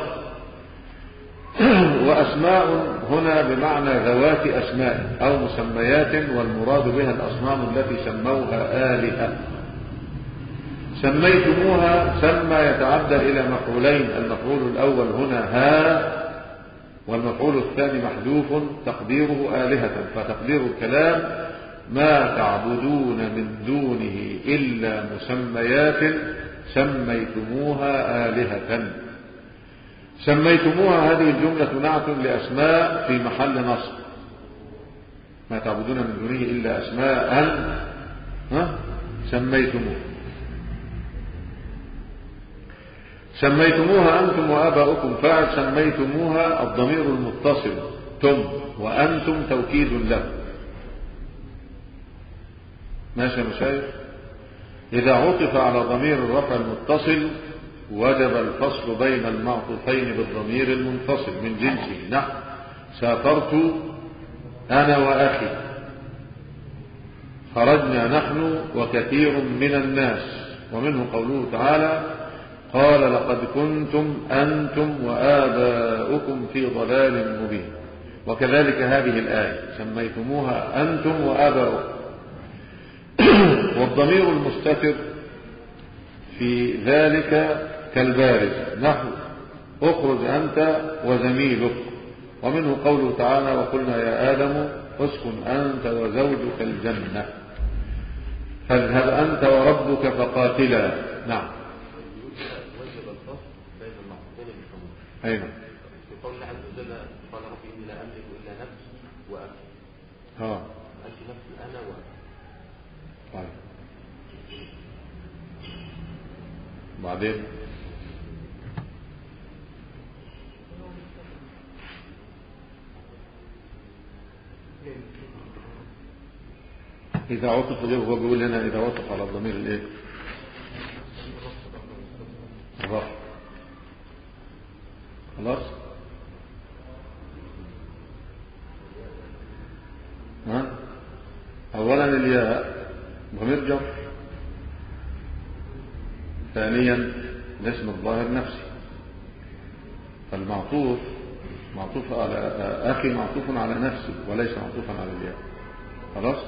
وأسماء هنا بمعنى ذوات أسماء أو مسميات، والمراد بها الأصنام التي سموها آلهة. سميتموها، سمى يتعدى إلى مفعولين، المفعول الأول هنا ها، والمفعول الثاني محذوف تقديره آلهة، فتقدير الكلام ما تعبدون من دونه إلا مسميات سميتموها آلهة. سميتموها هذه الجملة نعت لأسماء في محل نصب، ما تعبدون من دونه إلا أسماء سميتموها أنتم وآباؤكم. فاعل سميتموها الضمير المتصل تم، وأنتم توكيد له. ماشي يا مشايخ؟ إذا عطف على ضمير الرفع المتصل وجب الفصل بين المعطوفين بالضمير المنفصل من جنسه. نحن سافرت أنا وأخي، خرجنا نحن وكثير من الناس. ومنه قوله تعالى قال لقد كنتم أنتم وآباؤكم في ضلال مبين. وكذلك هذه الآية سميتموها أنتم وآباؤكم. والضمير المستتر في ذلك كالبارز، نحو اخرج أنت وزميلك. ومنه قوله تعالى وقلنا يا آدم اسكن أنت وزوجك الجنة فاذهب أنت وربك فقاتلا. نعم. أين في قول الله عز وجل قال ربي إني لا أملك إلا نفسي وأخي. أمشي نفسي أنا وأخي. طيب بعدين إذا عطف له، هو بيقول لنا إذا عطف على الضمير الإيه؟ الرفع. خلاص؟ أولا الياء ضمير جر، ثانيا الاسم الظاهر نفسي، فالمعطوف معطوف على أخي معطوف على نفسي وليس معطوفا على الياء. خلاص؟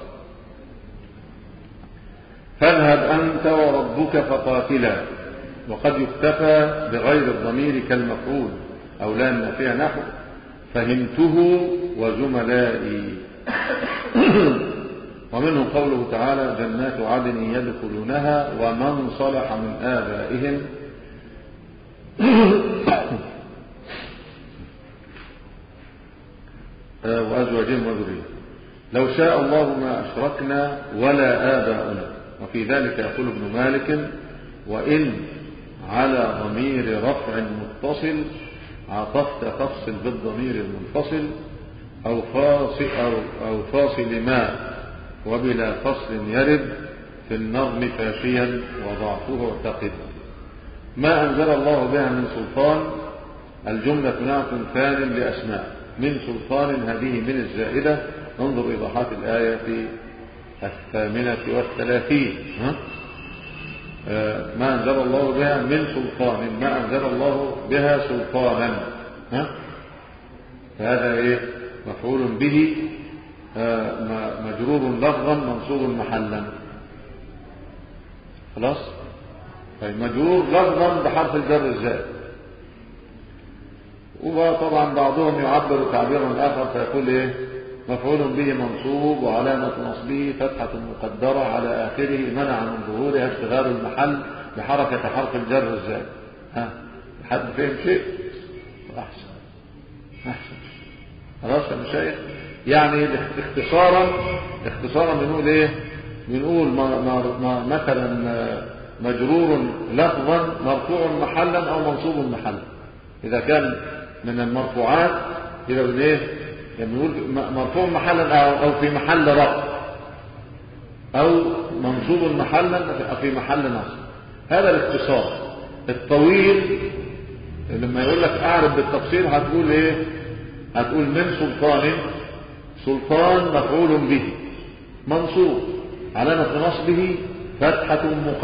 فاذهب أنت وربك فقاتلا. وقد يكتفى بغير الضمير كالمفعول أو لا نافية، نحو فهمته وزملائي. ومنه قوله تعالى جنات عدن يدخلونها ومن صلح من آبائهم وأزواجهم وذريتهم. لو شاء الله ما أشركنا ولا آباؤنا. وفي ذلك يقول ابن مالك: وإن على ضمير رفع متصل عطفت فاصل بالضمير المنفصل أو فاصل ما وبلا فصل يرد في النظم فاشيا وضعفه اعتقد. ما أنزل الله بها من سلطان الجملة نعت ثان لأسماء. من سلطان هذه من الزائدة. انظر إيضاحات الآية في 38. ما أنزل الله بها من سلطان، ما أنزل الله بها سلطانا. فهذا إيه؟ مفعول به مجرور لفظا منصوب محلا. خلاص؟ طيب مجرور لفظا بحرف الجر الزائد. وطبعا بعضهم يعبر تعبيرا آخر فيقول إيه؟ مفعول به منصوب وعلامة نصبه فتحة مقدرة على آخره منع من ظهورها اشتغال المحل بحركة حرف الجر الزائد. حد فهم شيء؟ أحسن. خلاص يا مشايخ؟ يعني اختصارا بنقول ايه؟ بنقول مثلا مجرور لفظا مرفوع محلا او منصوب محلا. اذا كان من المرفوعات يبقى بالايه؟ يعني بنقول مرفوع محلا او في محل رفع او منصوب محلا او في محل نصب. هذا الاختصار. الطويل لما يقول لك اعرف بالتفصيل هتقول ايه؟ هتقول من سلطان مفعول به منصوب علامة نصبه فتحة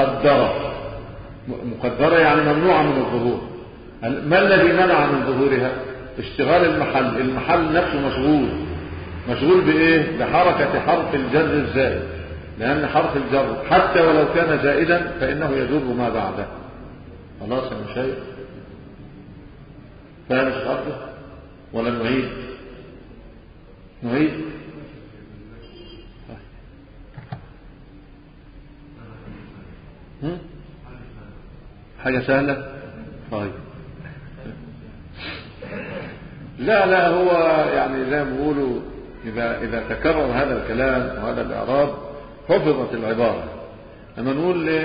مقدرة يعني ممنوعة من الظهور. ما الذي منع من ظهورها؟ اشتغال المحل نفسه مشغول بإيه؟ بحركة حرف الجر الزائد، لأن حرف الجر حتى ولو كان زائدا فإنه يجر ما بعده. خلاص يا مشايخ؟ فاهم الشرط ولا نعيد؟ حاجة سهلة. طيب لا هو يعني زي ما بيقولوا إذا تكرر هذا الكلام وهذا الإعراب حفظت العبارة. لما نقول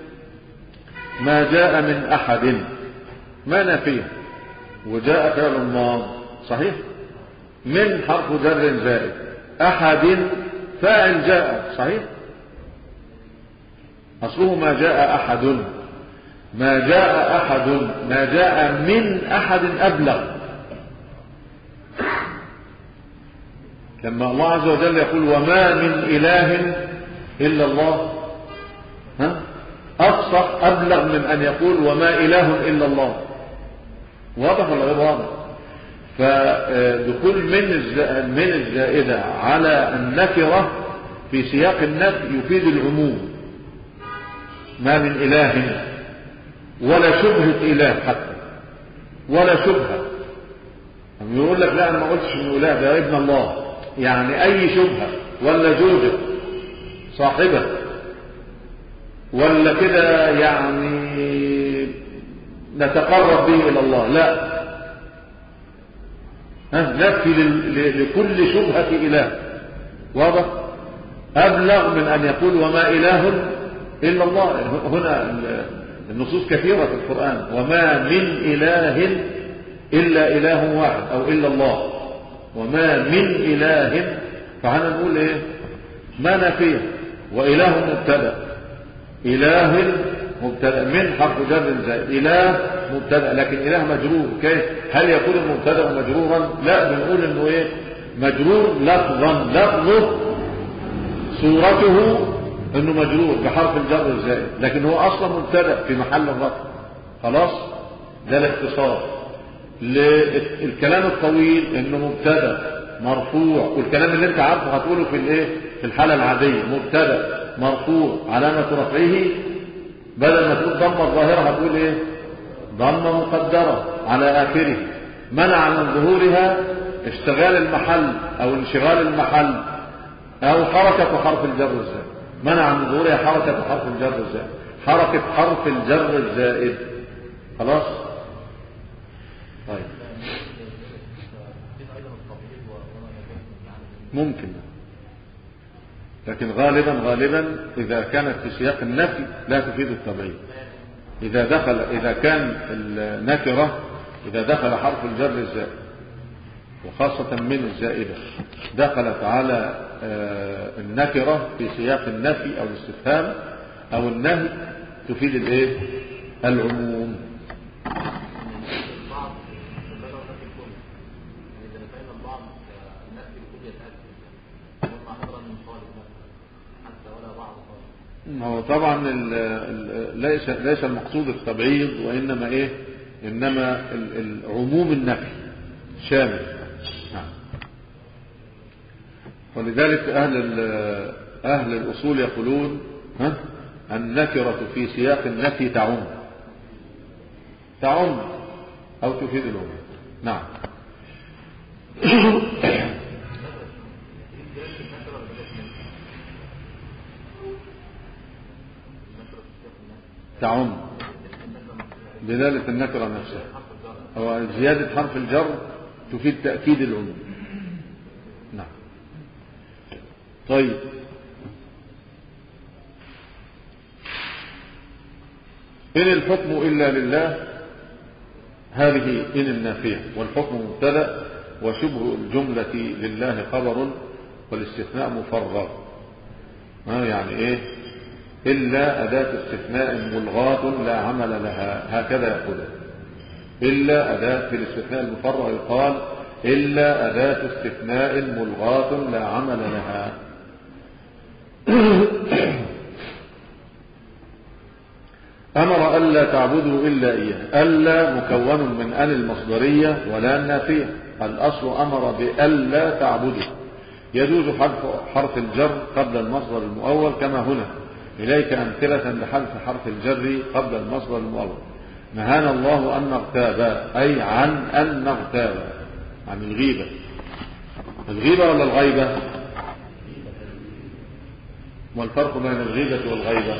ما جاء من أحد ما نافيه وجاء فعل ماض صحيح، من حرف جر زائد، أحد فاعل جاء صحيح، أصله ما جاء أحد، ما جاء من أحد أبلغ. لما الله عز وجل يقول وما من إله إلا الله، أفصح أبلغ من أن يقول وما إله إلا الله. واضح ولا غير واضح؟ فدخول من الزائدة على النكرة في سياق النفي يفيد العموم. ما من إله ولا شبهة إله حتى ولا شبهة. يقول لك لا أنا ما قلتش إنه إله ده ابن الله، يعني أي شبهة ولا زوجة صاحبة ولا كده يعني نتقرب به إلى الله، لا، نفي لكل شبهة إله. واضح؟ أبلغ من أن يقول وما إله إلا الله. هنا النصوص كثيرة في القرآن، وما من إله إلا إله واحد أو إلا الله، وما من إله. فهنا نقول إيه؟ ما نفيه، وإله مبتدأ، إله مبتدأ، من حرف جر زائد، إله مبتدأ، لكن إله مجرور. كيف؟ هل يكون المبتدأ مجرورا؟ لا، بنقول إنه إيه؟ مجرور لفظا، لفظه صورته إنه مجرور بحرف الجر الزائد، لكن هو أصلا مبتدأ في محل الرفع. خلاص؟ ده الاختصار. الكلام الطويل إنه مبتدأ مرفوع، والكلام اللي أنت عارفه هتقوله في الإيه؟ في الحالة العادية، مبتدأ مرفوع علامة رفعه بدل ما تقول ضمة الظاهرة هتقول ايه؟ ضمة مقدرة على آخره منع من ظهورها اشتغال المحل او انشغال المحل او حركة حرف الجر الزائد. منع من ظهورها حركة حرف الجر الزائد، حركة حرف الجر الزائد. خلاص؟ طيب ممكن لكن غالبا إذا كانت في سياق النفي لا تفيد التبعيد. إذا كان النكرة إذا دخل حرف الجر الزائد وخاصة من الزائدة دخلت على النكرة في سياق النفي أو الاستفهام أو النهي تفيد العموم. هو طبعا ليس المقصود التبعيض، وإنما إنما العموم النفي شامل. ولذلك أهل الأصول يقولون النكرة في سياق النفي تعم أو تفيد العموم. نعم. تعم دلالة النكرة نفسها، أو زيادة حرف الجر تفيد تأكيد العموم. نعم. طيب، إن الحكم إلا لله، هذه إن النافية، والحكم مبتدأ وشبه الجملة لله خبر والاستثناء مفرغ. يعني إيه؟ إلا أداة استثناء ملغاة لا عمل لها، هكذا يقول. إلا أداة في الاستثناء المفرغ يقال إلا أداة استثناء ملغاة لا عمل لها. أمر ألا تعبدوا إلا إياه. ألا مكون من أن المصدرية ولا النافية. الأصل أمر بألا تعبدوا، يجوز حرف الجر قبل المصدر المؤول كما هنا. إليك أمثلة لحذف حرف الجر قبل المصدر المؤول. نهانا الله أن نغتاب، أي عن أن نغتاب، عن الغيبة. الغيبة ولا الغيبة؟ والفرق بين الغيبة والغيبة؟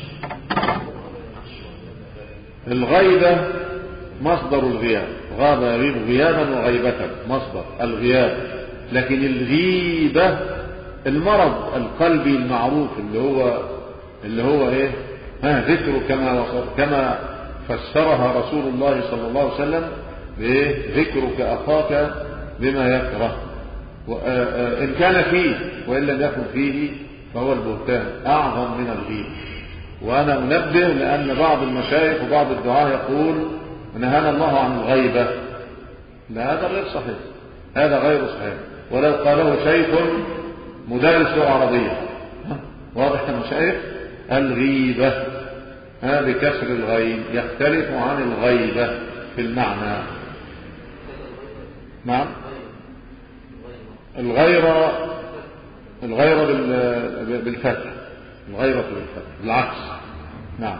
الغيبة مصدر الغياب، غاب يغيب غيابا وغيبة، مصدر الغياب. لكن الغيبة المرض القلبي المعروف اللي هو ذكر كما فسرها رسول الله صلى الله عليه وسلم ذكرك أخاك بما يكره، إن كان فيه وإن لم يكن فيه فهو البهتان أعظم من الغيبة. وأنا أنبه لأن بعض المشايخ وبعض الدعاة يقول نهانا الله عن الغيبة. لا، هذا غير صحيح، هذا غير صحيح. ولو قاله شيخ مدرس عربية واضح المشايخ، الغيبة بكسر الغين يختلف عن الغيبة في المعنى. نعم. الغيرة بالفتح، الغيرة بالفتح بالعكس. نعم.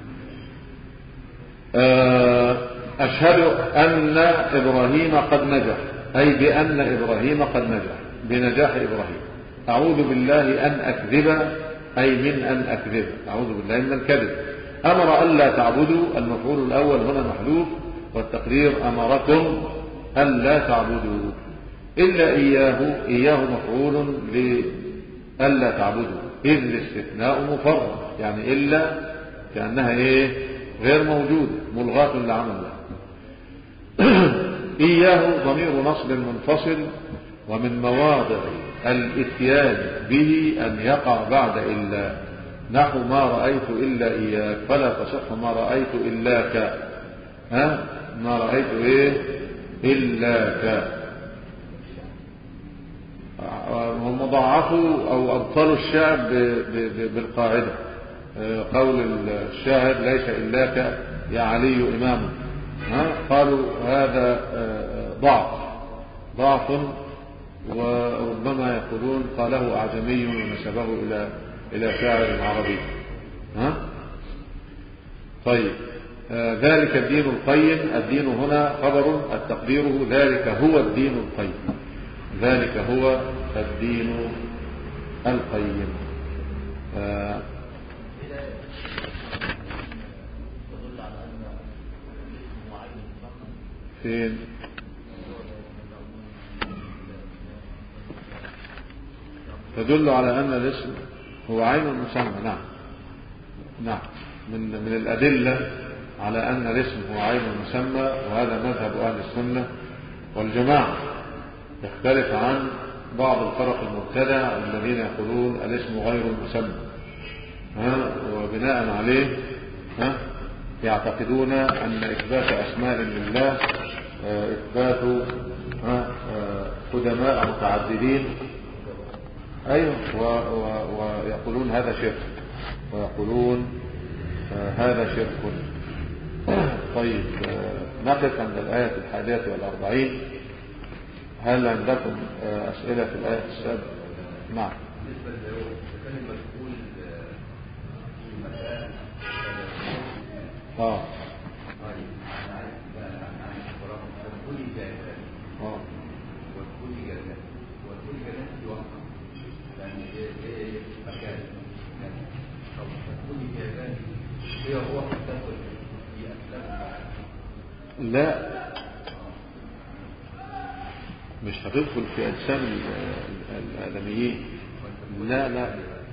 أشهد أن إبراهيم قد نجح، أي بأن إبراهيم قد نجح، بنجاح إبراهيم. أعوذ بالله أن أكذب، أي من أن أكذب، أعوذ بالله من الكذب. أمر ألا تعبدوا، المفعول الأول هنا محذوف، والتقدير أمركم ألا تعبدوا إلا إياه. إياه مفعول لألا تعبدوا، إذ الاستثناء مفرغ، يعني إلا كأنها غير موجود، ملغاة لعمل الله. إياه ضمير نصب منفصل، ومن مواضع الإتيان به أن يقع بعد إلا، نحو ما رأيت إلا إياك، فلا تصح ما رأيت إلاك. ما رأيت إلاك. هم ضعفوا أو أبطلوا الشعر بالقاعدة، قول الشاعر ليس إلاك يا علي إمام. قالوا هذا ضعف، وربما يقولون قاله أعجمي ونسبه إلى شاعر عربي. طيب، ذلك الدين القيم. الدين هنا خبر، التقديره ذلك هو الدين القيم، ذلك هو الدين القيم. فين؟ تدل على أن الاسم هو عين المسمى. نعم نعم، من الأدلة على أن الاسم هو عين المسمى، وهذا مذهب أهل السنة والجماعة، يختلف عن بعض الفرق المبتدع الذين يقولون الاسم غير المسمى، وبناء عليه يعتقدون أن إثبات أسماء لله إثبات قدماء متعددين. أيوة، ويقولون هذا شرك، ويقولون هذا شرك. طيب، نقف عند الآية 41. هل عندكم أسئلة في الآية السابقة؟ نعم. لا، مش هتدخل في أجسام الآدميين. لا لا،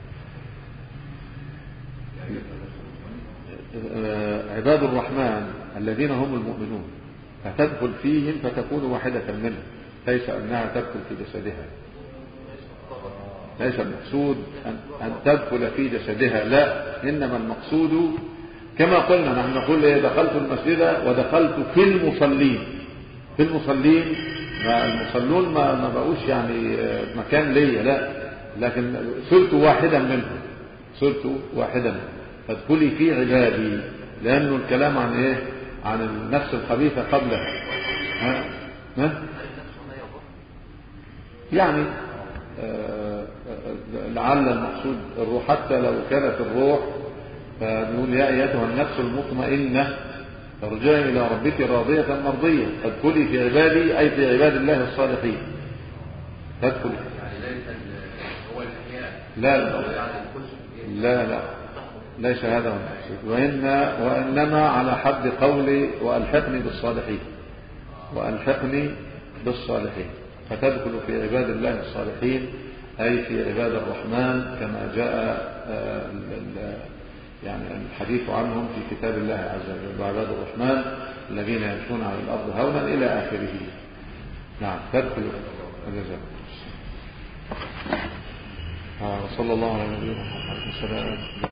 عباد الرحمن الذين هم المؤمنون فتدخل فيهم فتكون واحدة منهم، ليس أنها تدخل في جسدها. ليس المقصود أن تدخل في جسدها، لا، إنما المقصود كما قلنا، نحن نقول دخلت المسجد ودخلت في المصلين. في المصلين، المصلون ما بقوش يعني مكان ليا، لا، لكن صرت واحدا منهم، صرت واحدا. فادخلي في عبادي، لأنه الكلام عن ايه؟ عن النفس الخبيثة قبلها. يعني لعل المقصود الروح، حتى لو كانت الروح فنقول يا أيتها النفس المطمئنة ارجعي إلى ربك راضية مرضية فادخلي في عبادي، أي في عباد الله الصالحين. تدخل يعني ليس هو الأحياء، لا ليس هذا هو المقصود، وإنما على حد قولي وألحقني بالصالحين، وألحقني بالصالحين. فتدخل في عباد الله الصالحين أي في عباد الرحمن، كما جاء يعني الحديث عنهم في كتاب الله عز وجل، وعباد الرحمن الذين يمشون على الأرض هونا إلى آخره. نعم، تدخل الجزاء. وصلى الله على نبينا محمد.